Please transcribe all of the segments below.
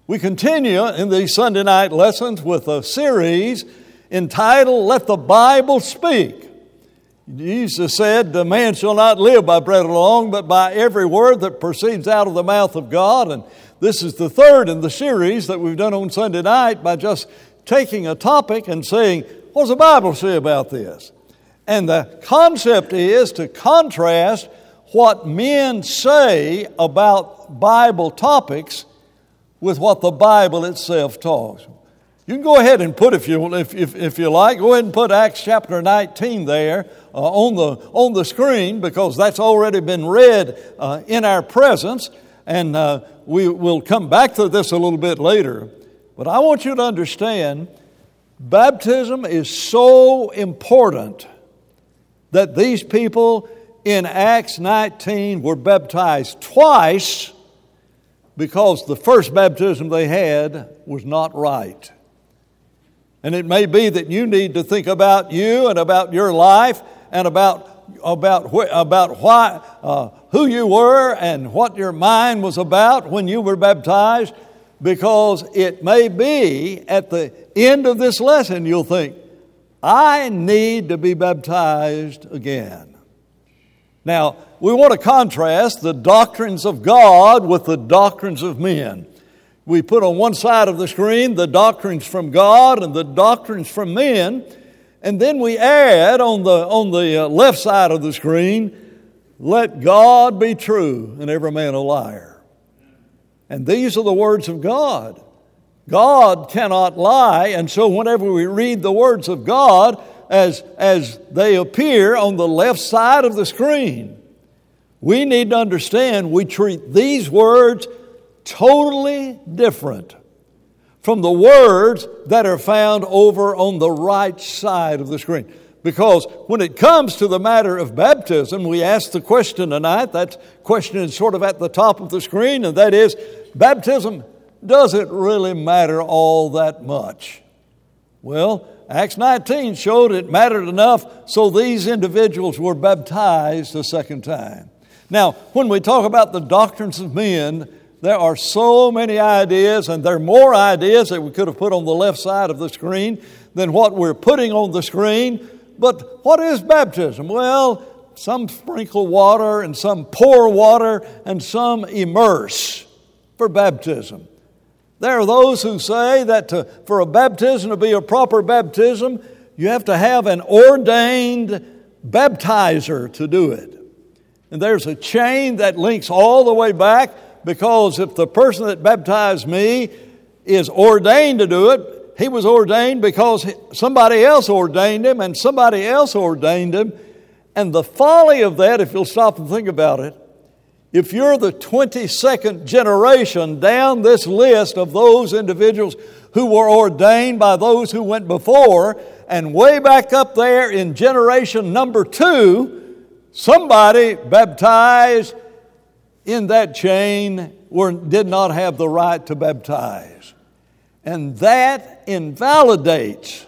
We continue in these Sunday night lessons with a series entitled, Let the Bible Speak. Jesus said, "The man shall not live by bread alone, but by every word that proceeds out of the mouth of God." And this is the third in the series that we've done on Sunday night by just taking a topic and saying, what does the Bible say about this? And the concept is to contrast what men say about Bible topics with what the Bible itself talks. You can go ahead and put, if you like, go ahead and put Acts chapter 19 there on the screen, because that's already been read in our presence, and we will come back to this a little bit later. But I want you to understand, baptism is so important that these people in Acts 19 were baptized twice because the first baptism they had was not right. And it may be that you need to think about you and about your life and about why, who you were and what your mind was about when you were baptized, because it may be at the end of this lesson you'll think, I need to be baptized again. Now, we want to contrast the doctrines of God with the doctrines of men. We put on one side of the screen the doctrines from God and the doctrines from men, and then we add on the left side of the screen, let God be true and every man a liar. And these are the words of God. God cannot lie, and so whenever we read the words of God as they appear on the left side of the screen, we need to understand we treat these words totally different from the words that are found over on the right side of the screen. Because when it comes to the matter of baptism, we ask the question tonight, that question is sort of at the top of the screen, and that is, baptism, does it really matter all that much? Well, Acts 19 showed it mattered enough, so these individuals were baptized a second time. Now, when we talk about the doctrines of men, there are so many ideas, and there are more ideas that we could have put on the left side of the screen than what we're putting on the screen. But what is baptism? Well, some sprinkle water, and some pour water, and some immerse for baptism. There are those who say that for a baptism to be a proper baptism, you have to have an ordained baptizer to do it. And there's a chain that links all the way back, because if the person that baptized me is ordained to do it, he was ordained because somebody else ordained him, and somebody else ordained him. And the folly of that, if you'll stop and think about it, if you're the 22nd generation down this list of those individuals who were ordained by those who went before, and way back up there in generation number 2, somebody baptized in that chain did not have the right to baptize. And that invalidates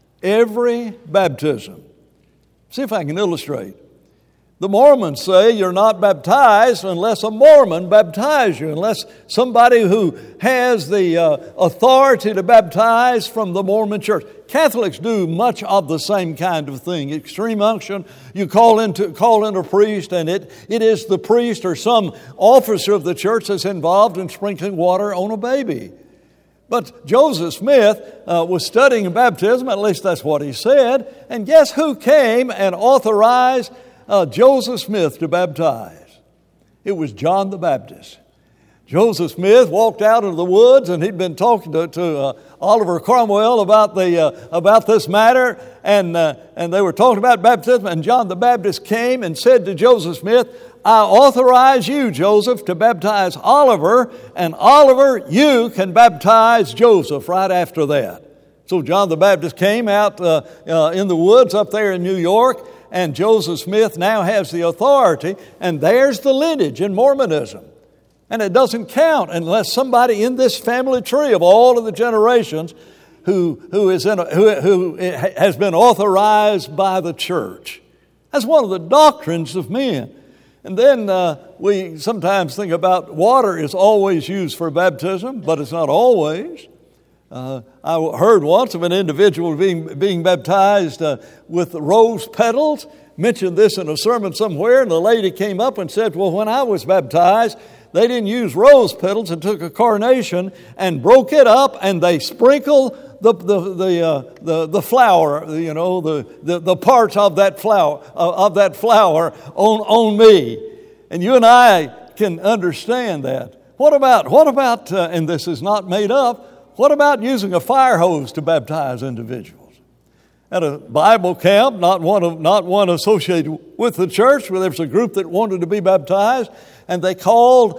every baptism. See if I can illustrate. The Mormons say you're not baptized unless a Mormon baptizes you, unless somebody who has the authority to baptize from the Mormon church. Catholics do much of the same kind of thing. Extreme unction, you call in a priest, and it is the priest or some officer of the church that's involved in sprinkling water on a baby. But Joseph Smith was studying baptism, at least that's what he said, and guess who came and authorized Joseph Smith to baptize? It was John the Baptist. Joseph Smith walked out into the woods, and he'd been talking to Oliver Cromwell about this matter, and they were talking about baptism. And John the Baptist came and said to Joseph Smith, "I authorize you, Joseph, to baptize Oliver, and Oliver, you can baptize Joseph." Right after that, so John the Baptist came out in the woods up there in New York. And Joseph Smith now has the authority, and there's the lineage in Mormonism. And it doesn't count unless somebody in this family tree of all of the generations who has been authorized by the church. That's one of the doctrines of men. And then we sometimes think about water is always used for baptism, but it's not always. I heard once of an individual being baptized with rose petals. Mentioned this in a sermon somewhere, and the lady came up and said, well, when I was baptized, they didn't use rose petals and took a carnation and broke it up, and they sprinkled the flower, the parts of that flower on me. And you and I can understand that. What about and this is not made up, what about using a fire hose to baptize individuals? At a Bible camp, not one associated with the church, where there was a group that wanted to be baptized, and they called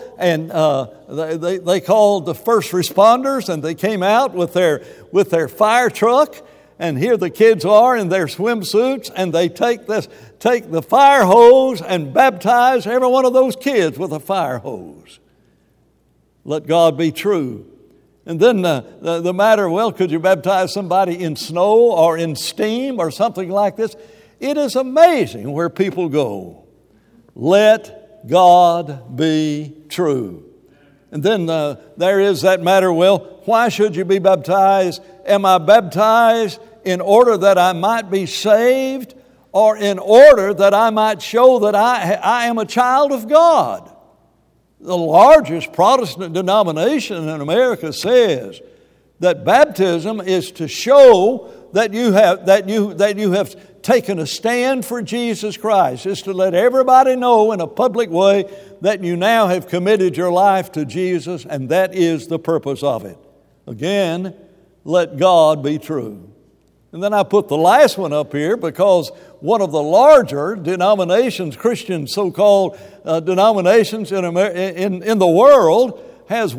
they called the first responders, and they came out with their fire truck, and here the kids are in their swimsuits, and they take the fire hose and baptize every one of those kids with a fire hose. Let God be true. And then the matter, well, could you baptize somebody in snow or in steam or something like this? It is amazing where people go. Let God be true. And then there is that matter, well, why should you be baptized? Am I baptized in order that I might be saved, or in order that I might show that I am a child of God? The largest Protestant denomination in America says that baptism is to show that you have taken a stand for Jesus Christ. It's to let everybody know in a public way that you now have committed your life to Jesus, and that is the purpose of it. Again, let God be true. And then I put the last one up here because one of the larger denominations, Christian so-called denominations in the world, has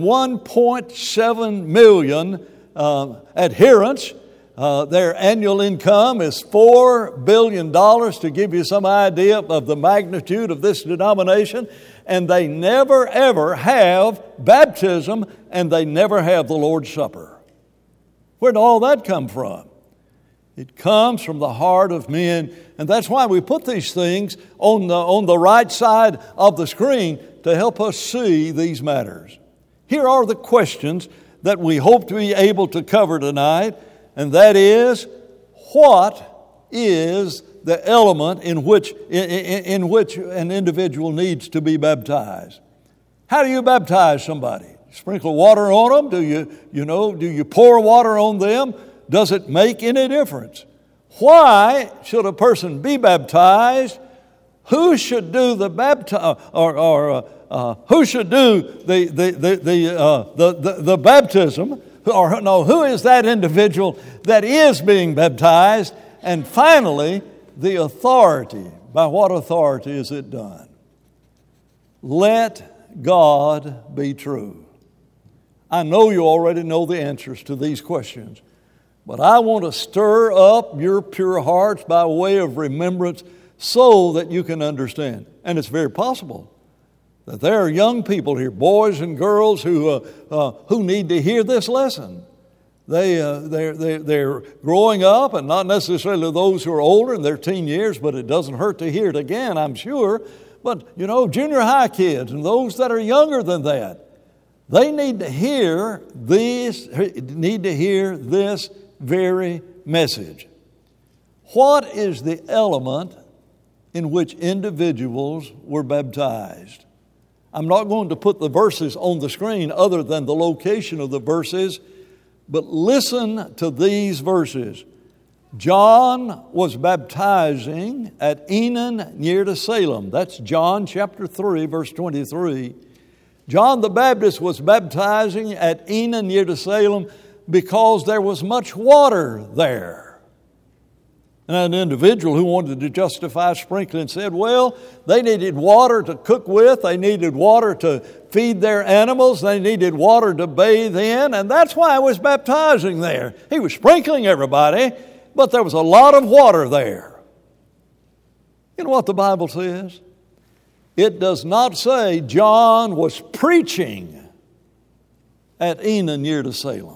1.7 million adherents. Their annual income is $4 billion, to give you some idea of the magnitude of this denomination. And they never, ever have baptism, and they never have the Lord's Supper. Where did all that come from? It comes from the heart of men, and that's why we put these things on the right side of the screen to help us see these matters. Here are the questions that we hope to be able to cover tonight, and that is, what is the element in which an individual needs to be baptized? How do you baptize somebody? Sprinkle water on them? Do you pour water on them? Does it make any difference? Why should a person be baptized? Who should do the who should do the baptism? Or no, who is that individual that is being baptized? And finally, the authority. By what authority is it done? Let God be true. I know you already know the answers to these questions, but I want to stir up your pure hearts by way of remembrance so that you can understand. And it's very possible that there are young people here, boys and girls, who need to hear this lesson. They're growing up, and not necessarily those who are older in their teen years, but it doesn't hurt to hear it again, I'm sure. But, junior high kids and those that are younger than that, they need to hear this very message. What is the element in which individuals were baptized? I'm not going to put the verses on the screen other than the location of the verses, but listen to these verses. John was baptizing at Enon near to Salem. That's John chapter 3, verse 23. John the Baptist was baptizing at Enon near to Salem because there was much water there. And an individual who wanted to justify sprinkling said, well, they needed water to cook with, they needed water to feed their animals, they needed water to bathe in, and that's why I was baptizing there. He was sprinkling everybody, but there was a lot of water there. You know what the Bible says? It does not say John was preaching at Enon near to Salem.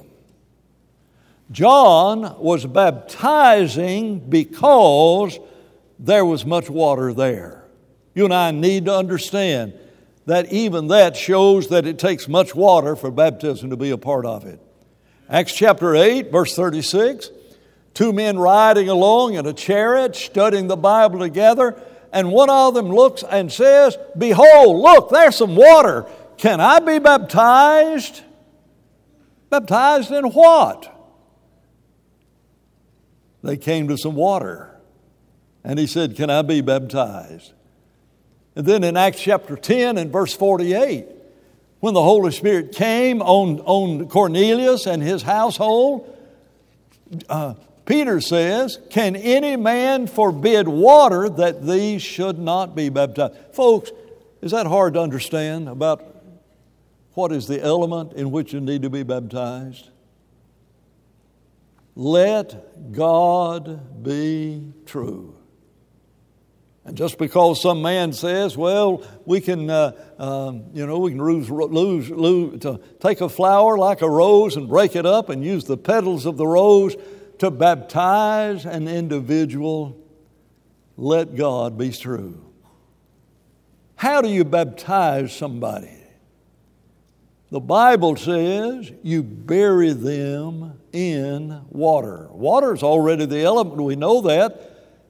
John was baptizing because there was much water there. You and I need to understand that even that shows that it takes much water for baptism to be a part of it. Acts chapter 8, verse 36, two men riding along in a chariot, studying the Bible together, and one of them looks and says, "Behold, look, there's some water. Can I be baptized?" Baptized in what? They came to some water. And he said, "Can I be baptized?" And then in Acts chapter 10 and verse 48, when the Holy Spirit came on Cornelius and his household, Peter says, "Can any man forbid water that these should not be baptized?" Folks, is that hard to understand about what is the element in which you need to be baptized? Let God be true. And just because some man says, "Well, we can, take a flower like a rose and break it up and use the petals of the rose to baptize an individual," let God be true. How do you baptize somebody? The Bible says you bury them in water. Water is already the element. We know that.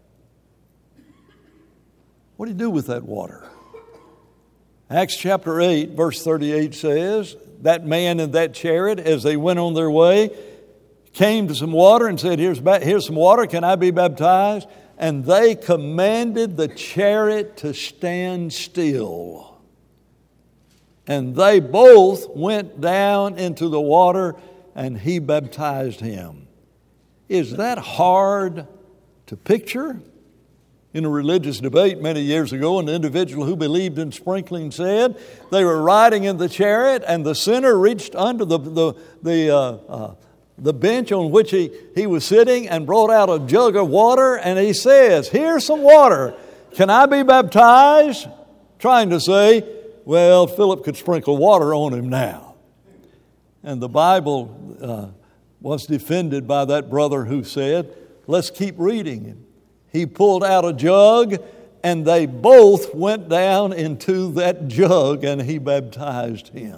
What do you do with that water? Acts chapter 8, verse 38 says, that man in that chariot, as they went on their way, came to some water and said, here's some water, can I be baptized? And they commanded the chariot to stand still. And they both went down into the water, and he baptized him. Is that hard to picture? In a religious debate many years ago, an individual who believed in sprinkling said they were riding in the chariot, and the sinner reached under the bench on which he was sitting and brought out a jug of water, and he says, "Here's some water. Can I be baptized?" Trying to say, well, Philip could sprinkle water on him now. And the Bible was defended by that brother who said, let's keep reading. He pulled out a jug, and they both went down into that jug, and he baptized him.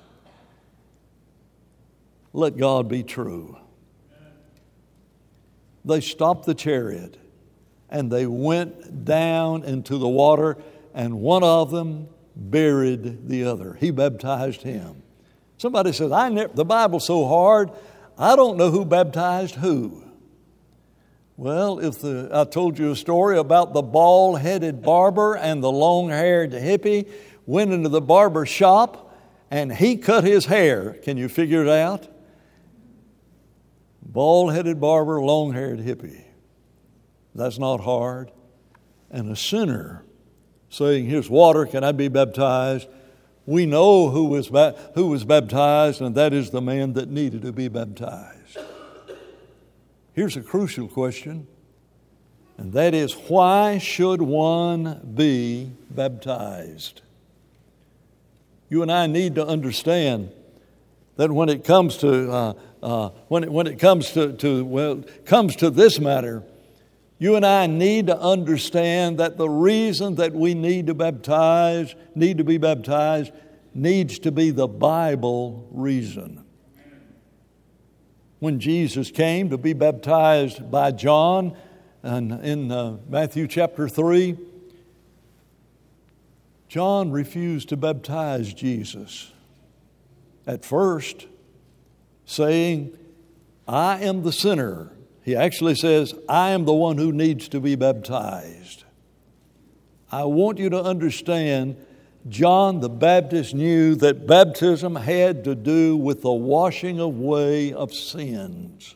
Let God be true. They stopped the chariot, and they went down into the water, and one of them buried the other. He baptized him. Somebody says, the Bible's so hard, I don't know who baptized who. Well, I told you a story about the bald-headed barber and the long-haired hippie went into the barber shop and he cut his hair. Can you figure it out? Bald-headed barber, long-haired hippie. That's not hard. And a sinner saying, here's water, can I be baptized? We know who was baptized, and that is the man that needed to be baptized. Here's a crucial question, and that is, why should one be baptized? You and I need to understand that when it comes to this matter, you and I need to understand that the reason that we need to be baptized, needs to be the Bible reason. When Jesus came to be baptized by John, and in Matthew chapter 3, John refused to baptize Jesus. At first, saying, I am the sinner. He actually says, I am the one who needs to be baptized. I want you to understand, John the Baptist knew that baptism had to do with the washing away of sins.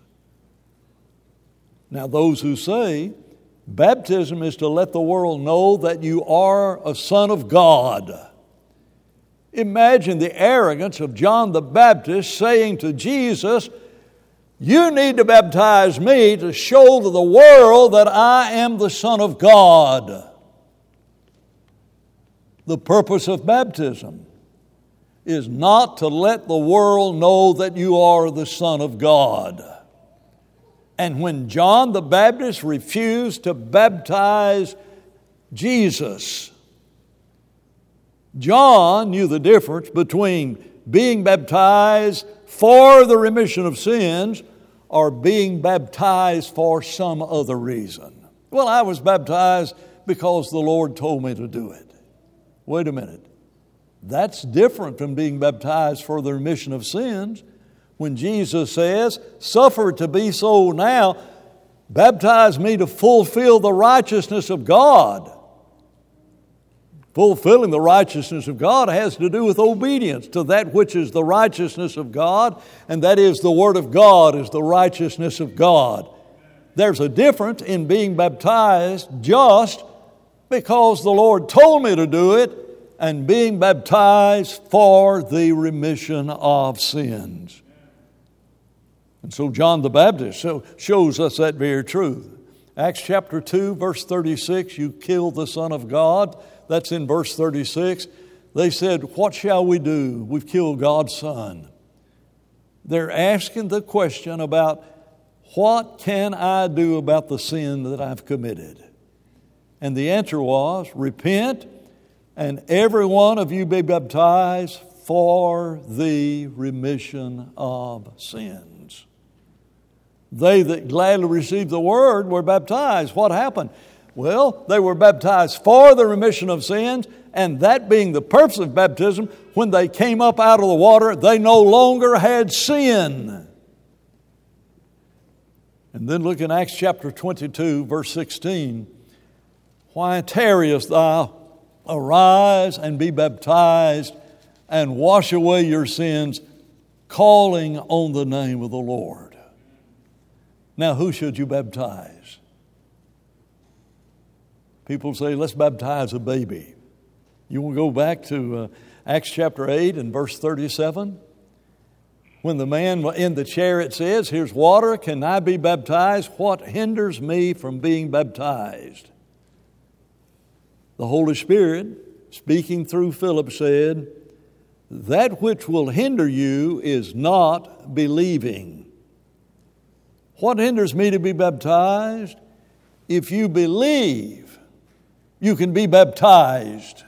Now, those who say baptism is to let the world know that you are a son of God. Imagine the arrogance of John the Baptist saying to Jesus, you need to baptize me to show to the world that I am the Son of God. The purpose of baptism is not to let the world know that you are the Son of God. And when John the Baptist refused to baptize Jesus, John knew the difference between being baptized for the remission of sins or being baptized for some other reason. Well, I was baptized because the Lord told me to do it. Wait a minute. That's different from being baptized for the remission of sins. When Jesus says, "Suffer it to be so now, baptize me to fulfill the righteousness of God." Fulfilling the righteousness of God has to do with obedience to that which is the righteousness of God, and that is the Word of God is the righteousness of God. There's a difference in being baptized just because the Lord told me to do it and being baptized for the remission of sins. And so John the Baptist shows us that very truth. Acts chapter 2, verse 36, you killed the Son of God. That's in verse 36. They said, "What shall we do? We've killed God's Son." They're asking the question about, what can I do about the sin that I've committed? And the answer was, repent, and every one of you be baptized for the remission of sins. They that gladly received the word were baptized. What happened? Well, they were baptized for the remission of sins, and that being the purpose of baptism, when they came up out of the water, they no longer had sin. And then look in Acts chapter 22, verse 16. "Why tarriest thou? Arise and be baptized, and wash away your sins, calling on the name of the Lord." Now, who should you baptize? People say, let's baptize a baby. You want to go back to Acts chapter 8 and verse 37? When the man in the chariot says, "Here's water, can I be baptized? What hinders me from being baptized?" The Holy Spirit, speaking through Philip, said, "That which will hinder you is not believing." What hinders me to be baptized? If you believe, you can be baptized.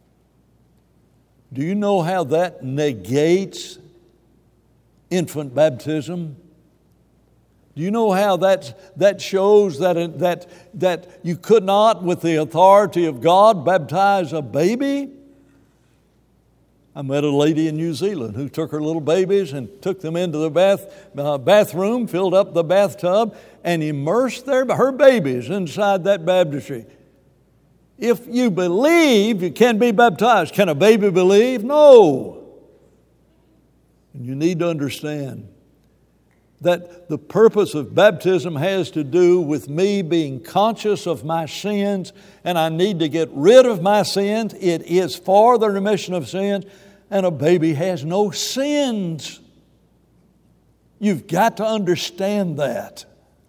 Do you know how that negates infant baptism? Do you know how that shows that you could not, with the authority of God, baptize a baby? I met a lady in New Zealand who took her little babies and took them into the bathroom, filled up the bathtub, and immersed her babies inside that baptistry. If you believe, you can be baptized. Can a baby believe? No. And you need to understand that the purpose of baptism has to do with me being conscious of my sins, and I need to get rid of my sins. It is for the remission of sins, and a baby has no sins. You've got to understand that.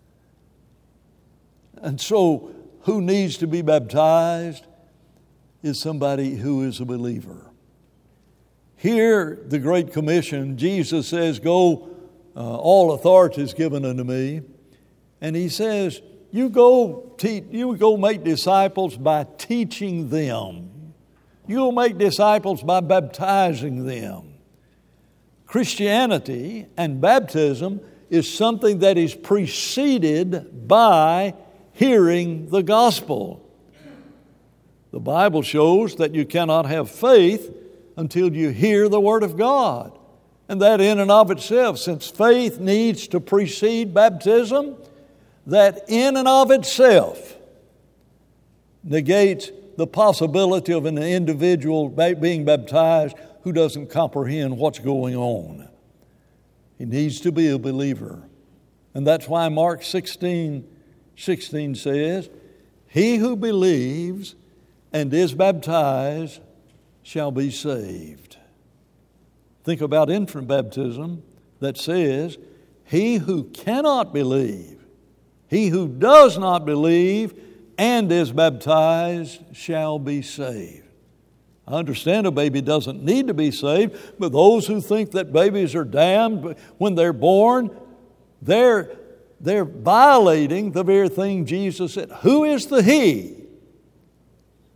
And so, who needs to be baptized is somebody who is a believer. Here, the Great Commission, Jesus says, "Go, all authority is given unto me." And He says, you go make disciples by teaching them. You'll make disciples by baptizing them. Christianity and baptism is something that is preceded by hearing the gospel. The Bible shows that you cannot have faith until you hear the Word of God. And that in and of itself, since faith needs to precede baptism, that in and of itself negates the possibility of an individual being baptized who doesn't comprehend what's going on. He needs to be a believer. And that's why Mark 16:16 says, "He who believes and is baptized shall be saved." Think about infant baptism that says, "He who cannot believe, he who does not believe and is baptized shall be saved." I understand a baby doesn't need to be saved, but those who think that babies are damned when they're born, they're violating the very thing Jesus said. Who is the he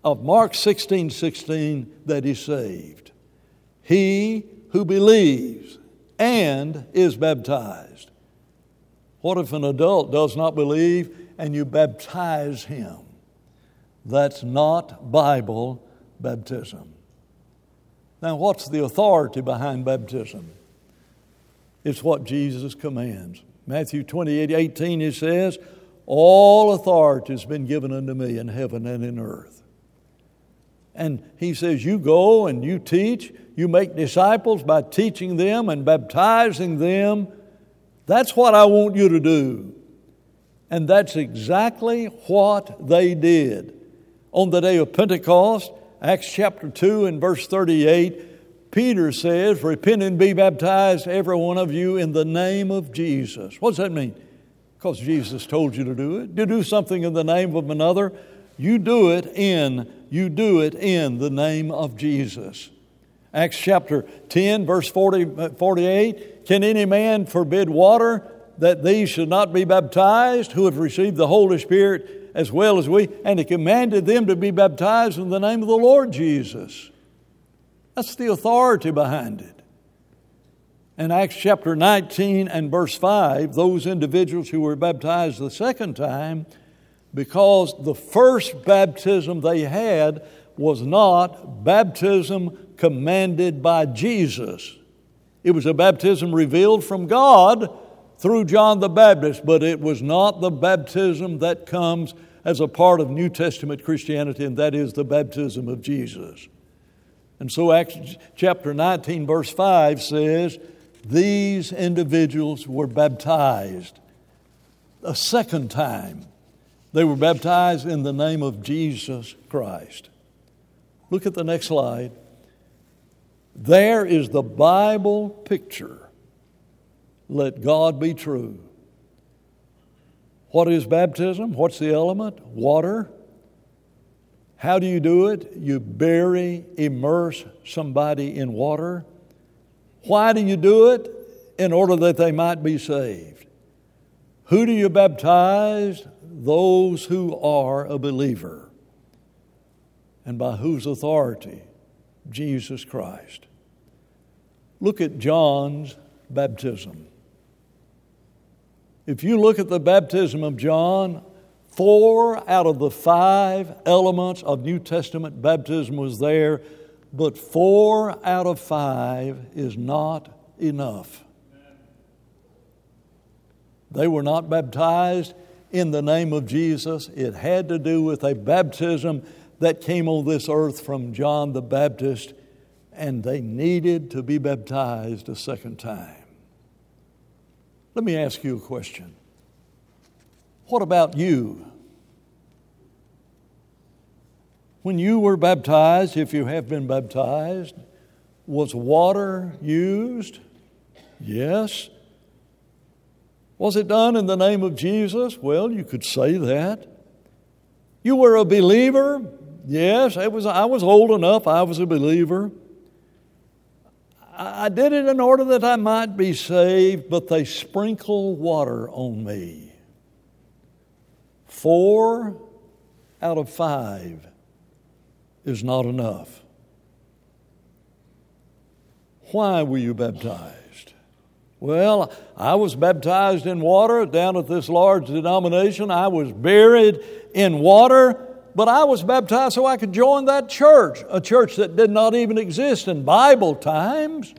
of Mark 16:16 that is saved. He who believes and is baptized. What if an adult does not believe and you baptize him? That's not Bible baptism. Now, what's the authority behind baptism? It's what Jesus commands. Matthew 28:18, he says, all authority has been given unto me in heaven and in earth. And he says, you go and you teach, you make disciples by teaching them and baptizing them. That's what I want you to do. And that's exactly what they did. On the day of Pentecost, Acts chapter 2 and verse 38, Peter says, repent and be baptized, every one of you, in the name of Jesus. What does that mean? Because Jesus told you to do it. To do something in the name of another, you do it in the name of Jesus. Acts chapter 10, verse 48, can any man forbid water that these should not be baptized who have received the Holy Spirit as well as we? And he commanded them to be baptized in the name of the Lord Jesus. That's the authority behind it. In Acts chapter 19 and verse 5, those individuals who were baptized the second time, because the first baptism they had was not baptism commanded by Jesus. It was a baptism revealed from God through John the Baptist, but it was not the baptism that comes as a part of New Testament Christianity, and that is the baptism of Jesus. And so Acts chapter 19 verse 5 says, these individuals were baptized a second time. They were baptized in the name of Jesus Christ. Look at the next slide. There is the Bible picture. Let God be true. What is baptism? What's the element? Water. How do you do it? You immerse somebody in water. Why do you do it? In order that they might be saved. Who do you baptize? Those who are a believer. And by whose authority? Jesus Christ. Look at John's baptism. If you look at the baptism of John, 4 out of the 5 elements of New Testament baptism was there, but 4 out of 5 is not enough. They were not baptized in the name of Jesus. It had to do with a baptism that came on this earth from John the Baptist, and they needed to be baptized a second time. Let me ask you a question. What about you? When you were baptized, if you have been baptized, was water used? Yes. Was it done in the name of Jesus? Well, you could say that. You were a believer? Yes, I was old enough. I was a believer. I did it in order that I might be saved, but they sprinkle water on me. 4 out of 5 is not enough. Why were you baptized? Well, I was baptized in water down at this large denomination. I was buried in water, but I was baptized so I could join that church, a church that did not even exist in Bible times.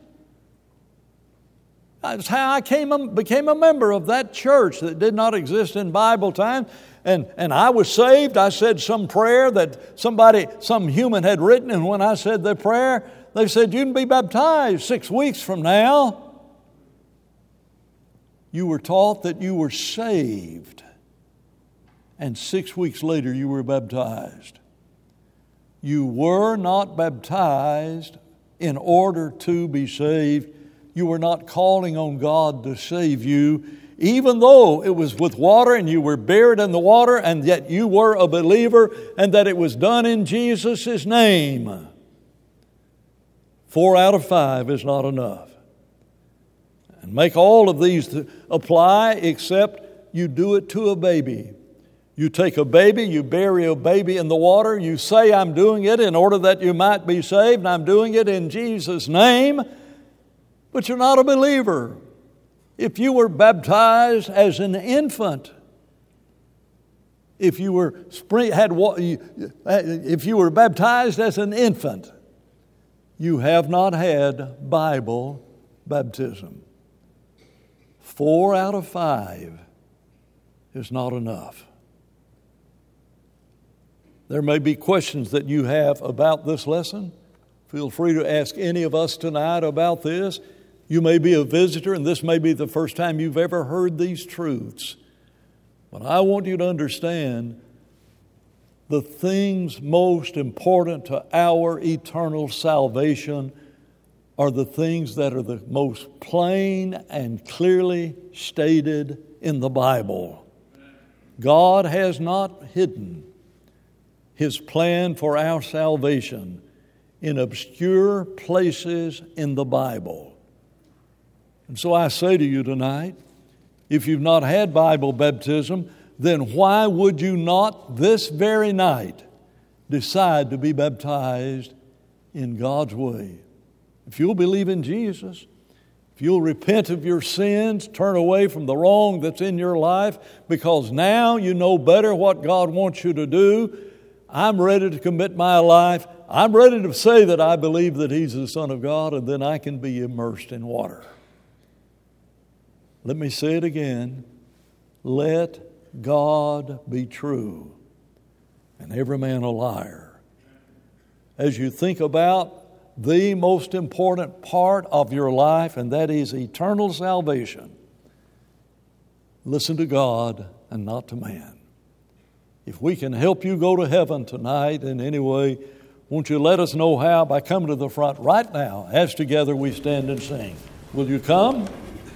That's how I became a member of that church that did not exist in Bible times. And I was saved. I said some prayer that some human had written, and when I said the prayer, they said, you can be baptized 6 weeks from now. You were taught that you were saved, and 6 weeks later you were baptized. You were not baptized in order to be saved. You were not calling on God to save you, even though it was with water and you were buried in the water, and yet you were a believer, and that it was done in Jesus' name. 4 out of 5 is not enough. And make all of these apply, except you do it to a baby. You take a baby, you bury a baby in the water, you say, I'm doing it in order that you might be saved, and I'm doing it in Jesus' name, but you're not a believer. If you were baptized as an infant, if you were baptized as an infant, you have not had Bible baptism. 4 out of 5 is not enough. There may be questions that you have about this lesson. Feel free to ask any of us tonight about this. You may be a visitor, and this may be the first time you've ever heard these truths. But I want you to understand the things most important to our eternal salvation are the things that are the most plain and clearly stated in the Bible. God has not hidden His plan for our salvation in obscure places in the Bible. And so I say to you tonight, if you've not had Bible baptism, then why would you not this very night decide to be baptized in God's way? If you'll believe in Jesus, if you'll repent of your sins, turn away from the wrong that's in your life, because now you know better what God wants you to do. I'm ready to commit my life. I'm ready to say that I believe that He's the Son of God, and then I can be immersed in water. Let me say it again. Let God be true, and every man a liar. As you think about the most important part of your life, and that is eternal salvation, listen to God and not to man. If we can help you go to heaven tonight in any way, won't you let us know how by coming to the front right now as together we stand and sing. Will you come?